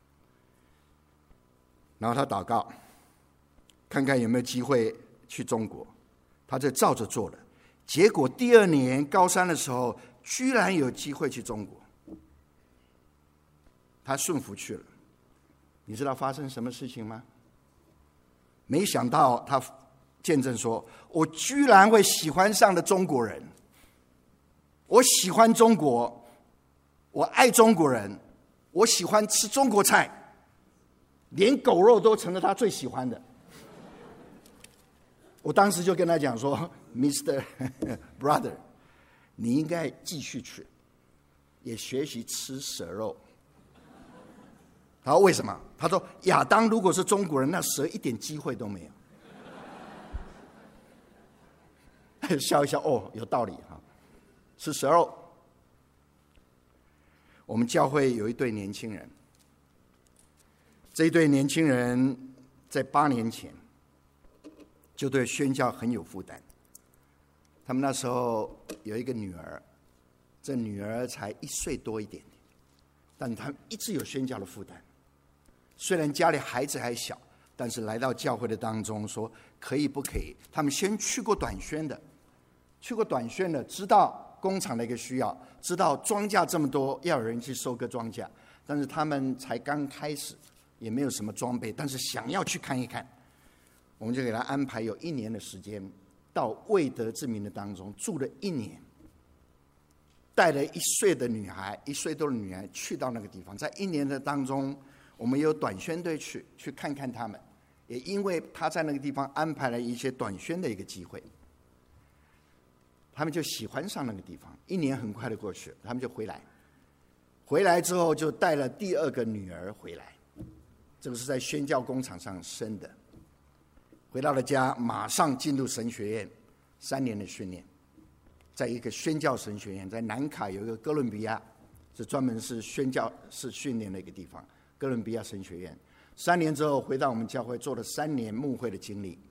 然后他祷告，看看有没有机会去中国，他就照着做了。结果第2年高3的时候，居然有机会去中国。他顺服去了，你知道发生什么事情吗？没想到他见证说：“我居然会喜欢上了中国人，我喜欢中国，我爱中国人，我喜欢吃中国菜，连狗肉都成了他最喜欢的。”我当时就跟他讲说 ：“Mr. Brother， 你应该继续去，也学习吃蛇肉。”他说：“为什么？”他说：“亚当如果是中国人，那蛇一点机会都没有。”笑一笑，哦，有道理哈，吃蛇肉。我们教会有一对年轻人，这一对年轻人在8年前就对宣教很有负担。他们那时候有一个女儿，这女儿才1岁多一点点，但他们一直有宣教的负担。虽然家里孩子还小，但是来到教会的当中说可以不可以？他们先去过短宣的，知道工厂的一个需要，知道庄稼这么多，要有人去收割庄稼。但是他们才刚开始，也没有什么装备，但是想要去看一看。 我们就给他安排有1年的时间，到未得之民的当中住了1年，带了1岁的女孩，1岁多的女孩去到那个地方，在1年的当中，我们有短宣队去看看他们，也因为他在那个地方安排了一些短宣的一个机会，他们就喜欢上那个地方。1年很快的过去，他们就回来之后就带了第2个女儿回来，这个是在宣教工厂上生的。回到了家，马上进入神学院3年的训练，在一个宣教神学院，在南卡有一个哥伦比亚，是专门是宣教是训练的一个地方，哥伦比亚神学院。3年之后回到我们教会，做了3年牧会的经历，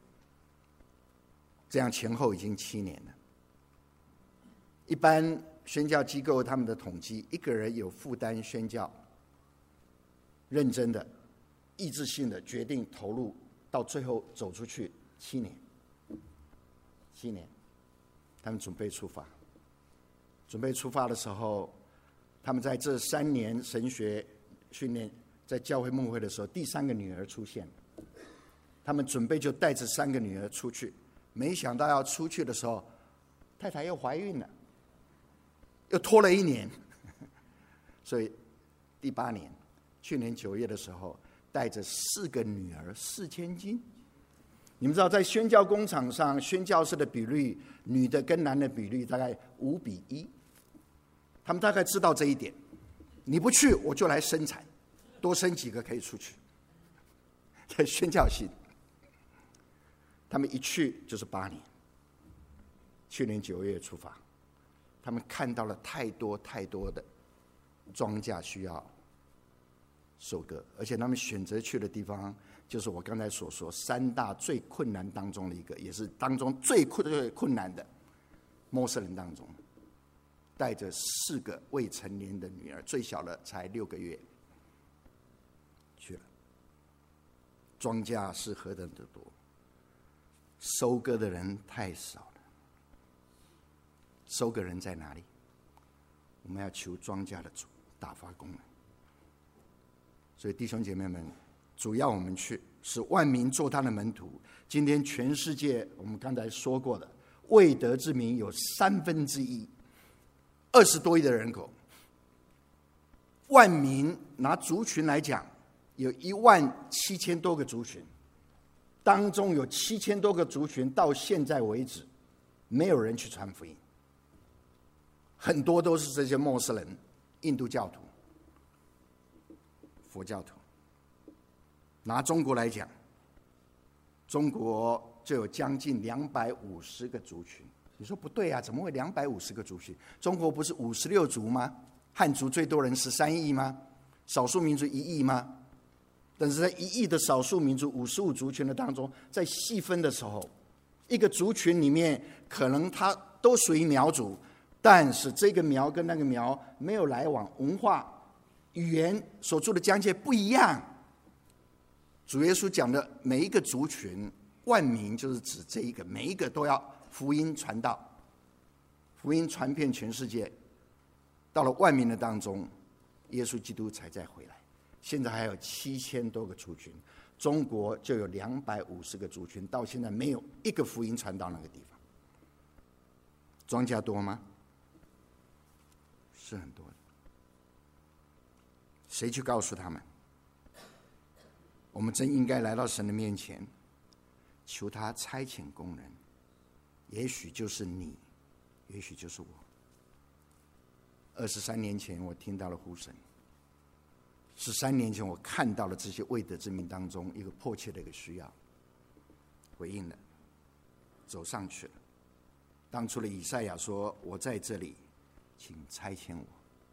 这样前后已经7年了。一般宣教机构他们的统计，一个人有负担宣教，认真的、意志性的决定投入，到最后走出去7年。7年，他们准备出发。准备出发的时候，他们在这3年神学训练，在教会牧会的时候，第3个女儿出现。他们准备就带着3个女儿出去，没想到要出去的时候，太太又怀孕了，又拖了1年，所以第8年，去年9月的时候，带着4个女儿4000斤。你们知道，在宣教工厂上，宣教士的比率，女的跟男的比率大概5:1。他们大概知道这一点，你不去，我就来生产，多生几个可以出去。在宣教性，他们一去就是8年。去年9月出发，他们看到了太多的庄稼需要收割，而且他们选择去的地方，就是我刚才所说3大最困难当中的一个，也是当中最困难的摩斯人当中，带着4个未成年的女儿，最小的才6个月去了。庄稼是何等的多，收割的人太少了。收割人在哪里？我们要求庄稼的主打发工人。所以弟兄姐妹们，主要我们去使万民做他的门徒。今天全世界我们刚才说过的未得之民有1/3，20多亿的人口。万民拿族群来讲，有17000多个族群，当中有7000多个族群到现在为止没有人去传福音，很多都是这些穆斯林、印度教徒、佛教徒。拿中国来讲，中国就有将近250个族群。你说不对啊，怎么会250个族群？中国不是56族吗？汉族最多人13亿吗？少数民族1亿吗？但是在1亿的少数民族55族群的当中，在细分的时候，一个族群里面可能它都属于苗族，但是这个苗跟那个苗没有来往，文化、语言所住的疆界不一样。主耶稣讲的每一个族群，万民就是指这一个，每一个都要福音传道，福音传遍全世界，到了万民的当中，耶稣基督才再回来。现在还有7000多个族群，中国就有250个族群，到现在没有一个福音传到那个地方。庄稼多吗？是很多的。谁去告诉他们？我们真应该来到神的面前，求他差遣工人，也许就是你，也许就是我。23年前我听到了呼声，13年前我看到了这些未得之民当中一个迫切的一个需要，回应了，走上去了。当初的以赛亚说：“我在这里，请差遣我。”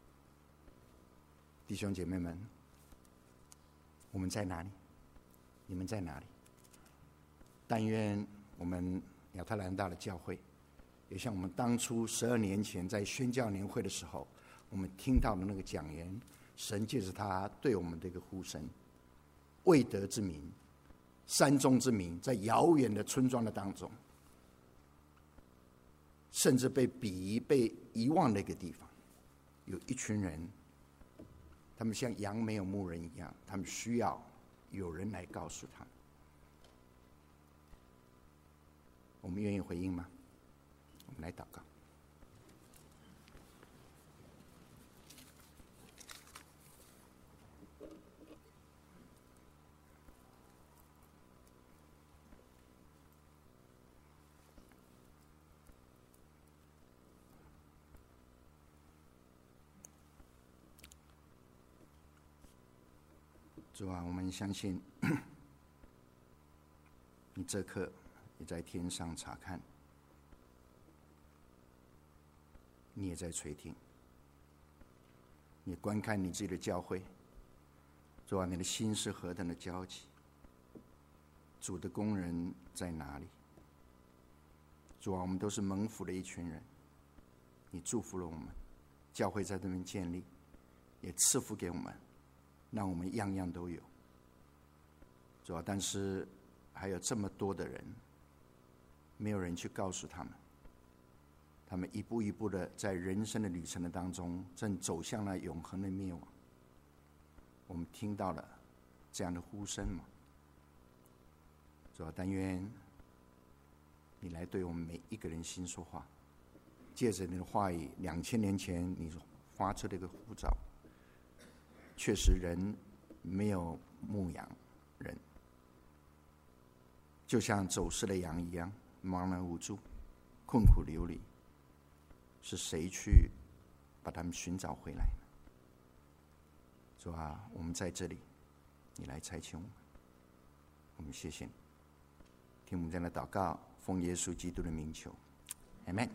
弟兄姐妹们，我们在哪里？你们在哪里？但愿我们亚特兰大的教会，也像我们当初12年前在宣教年会的时候，我们听到的那个讲言，神借着他对我们的一个呼声，未得之民、山中之民，在遥远的村庄的当中，甚至被鄙夷、被遗忘的一个地方，有一群人，他们像羊没有牧人一样，他们需要有人来告诉他们。 我们愿意回应吗？我们来祷告。主啊，我们相信你这刻也在天上查看，你也在垂听，你观看你自己的教会。主啊，你的心是何等的焦急，主的工人在哪里？主啊，我们都是蒙福的一群人，你祝福了我们，教会在这边建立，也赐福给我们，让我们样样都有。主啊，但是还有这么多的人，没有人去告诉他们，他们一步一步的在人生的旅程的当中，正走向了永恒的灭亡。我们听到了这样的呼声吗？主啊，但愿你来对我们每一个人心说话，借着你的话语，2000年前你发出的一个呼召，确实人没有牧养人，就像走失的羊一样，茫然无助，困苦流离。是谁去把他们寻找回来呢？主啊，我们在这里，你来差遣我们，我们谢谢你。听我们这样的祷告，奉耶稣基督的名求，阿们。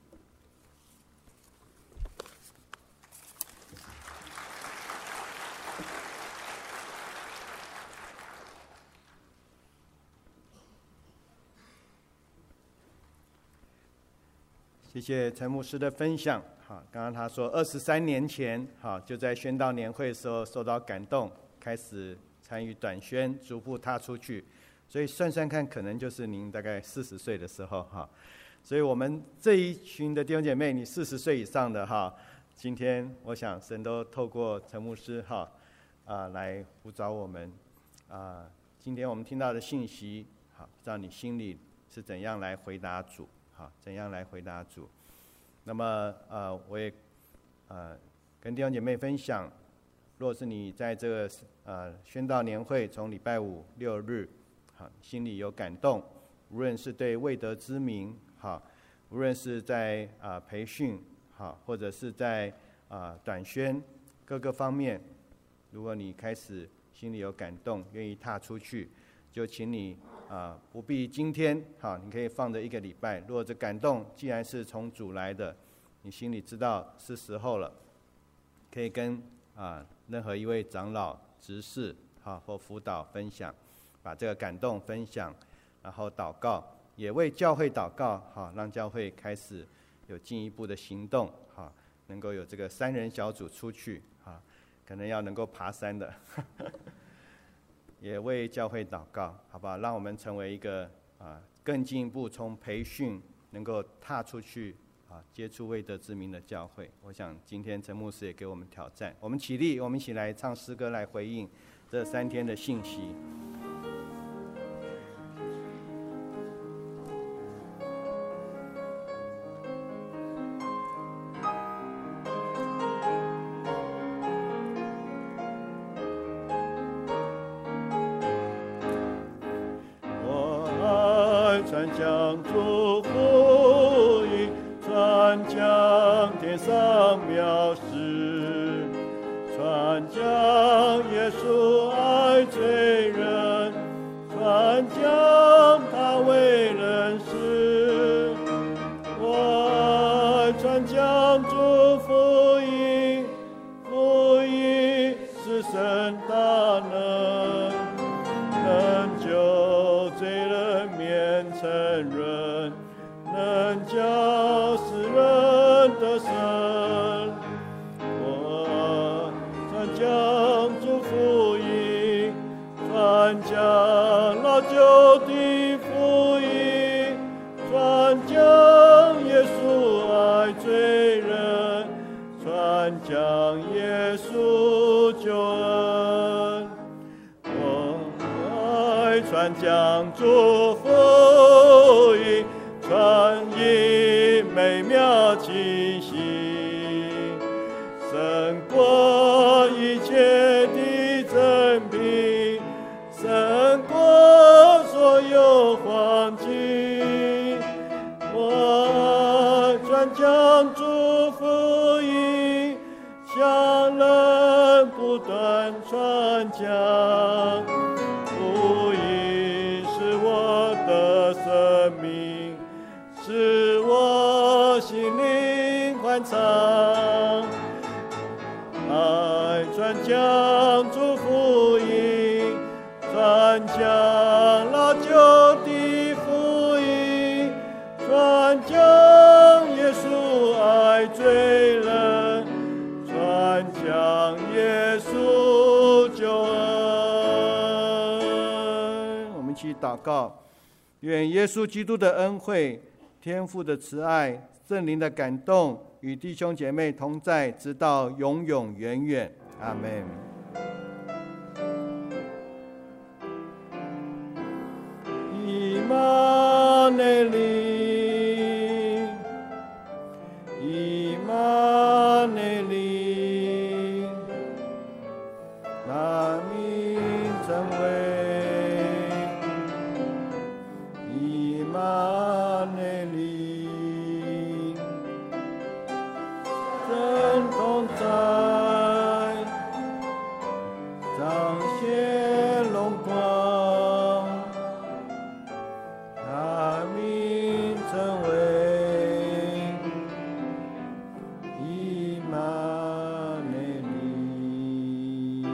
谢谢陈牧师的分享。好，刚刚他说23年前，好就在宣道年会的时候受到感动，开始参与短宣，逐步踏出去。所以算算看，可能就是您大概40岁的时候哈。所以我们这一群的弟兄姐妹，你40岁以上的哈，今天我想神都透过陈牧师哈来呼召我们今天我们听到的信息，好，不知道你心里是怎样来回答主。好，怎样来回答主？那么我也跟弟兄姐妹分享，若是你在这个宣道年会从礼拜5、6日，好，心里有感动，无论是对未得之民，好，无论是在培训，好，或者是在短宣各个方面，如果你开始心里有感动，愿意踏出去，就请你不必今天，好，你可以放着1个礼拜。如果这感动既然是从主来的，你心里知道是时候了，可以跟任何一位长老、执事，好，或辅导分享，把这个感动分享，然后祷告，也为教会祷告，好，让教会开始有进一步的行动，好，能够有这个3人小组出去，好，可能要能够爬山的。也为教会祷告，好不好？让我们成为一个更进一步从培训能够踏出去接触未得之民的教会。我想今天陈牧师也给我们挑战，我们起立，我们一起来唱诗歌来回应这3天的信息。传讲祝福音，传讲天上妙事，传讲耶稣爱罪人，传讲他为人死。我爱传讲祝福音，福音是神大能，能救罪人免成人，能叫世人得生。我传讲主福音，传讲老旧的福音，传讲耶稣爱罪人，传讲耶稣救恩。我爱传讲祝福音， 传以美妙气息，胜过一切的珍品，胜过所有黄金。我专将祝福音向人不断传讲，福音是我的生命，使我心灵欢畅。爱传讲祝福音，传讲老旧的福音，传讲耶稣爱罪人，传讲耶稣救恩。我们一起祷告，愿耶稣基督的恩惠、天父的慈爱、圣灵的感动与弟兄姐妹同在，直到永永远远。阿们。以马内利，以马内利，那名称为以马内利，神同在，彰显荣光，他名称为以马内利。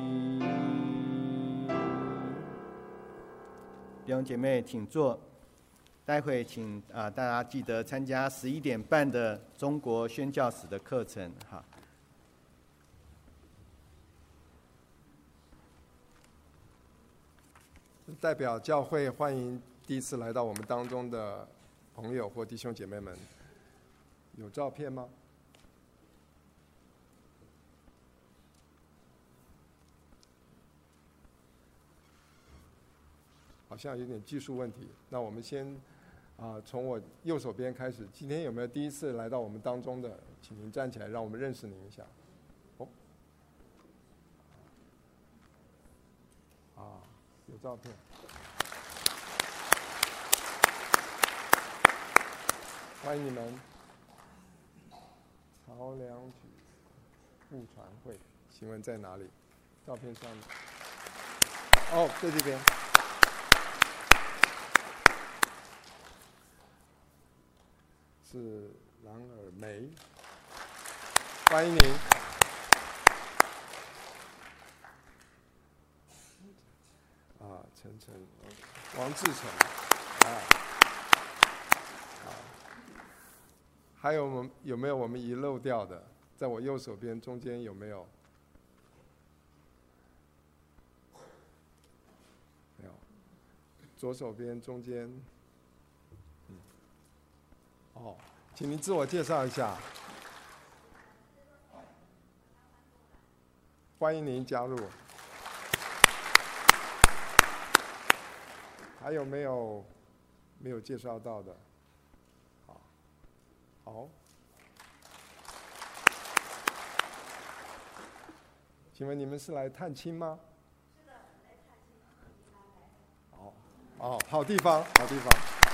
弟兄姐妹，请坐。待会请大家记得参加11点半的中国宣教史的课程。好。 代表教会欢迎第一次来到我们当中的朋友或弟兄姐妹们。有照片吗？好像有点技术问题。那我们先从我右手边开始。今天有没有第一次来到我们当中的？请您站起来，让我们认识您一下。有照片。欢迎你们。朝梁举复传会，请问在哪里？照片上面。在这边。是朗尔梅，欢迎您。陈王志成，还有有没有我们遗漏掉的？在我右手边中间有没有？没有。左手边中间，请您自我介绍一下。欢迎您加入。还有没有介绍到的？好。请问你们是来探亲吗？ 是的，来探亲。 好地方，好地方。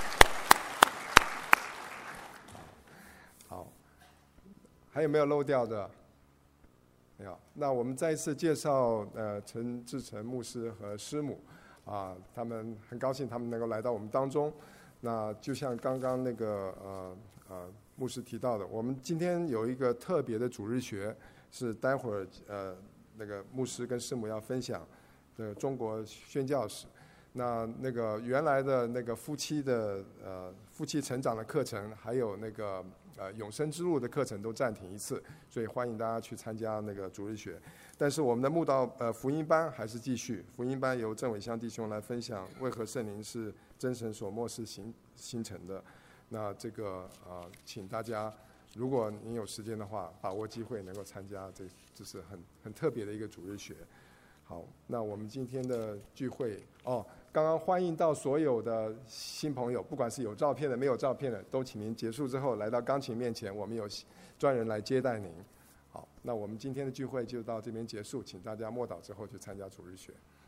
好，还有没有漏掉的？没有。那我们再一次介绍陈志成牧师和师母。他们很高兴他们能够来到我们当中。那就像刚刚那个牧师提到的，我们今天有一个特别的主日学，是待会儿那个牧师跟师母要分享的中国宣教史。那个原来的那个夫妻成长的课程，还有那个永生之路的课程都暂停一次，所以欢迎大家去参加那个主日学。但是我们的慕道福音班还是继续，福音班由郑伟香弟兄来分享为何圣灵是真神所默示形成的。那这个请大家，如果您有时间的话，把握机会能够参加，这是很特别的一个主日学。 好，那我们今天的聚会刚刚欢迎到所有的新朋友，不管是有照片的、没有照片的，都请您结束之后来到钢琴面前，我们有专人来接待您。好，那我们今天的聚会就到这边结束，请大家默祷之后去参加主日学。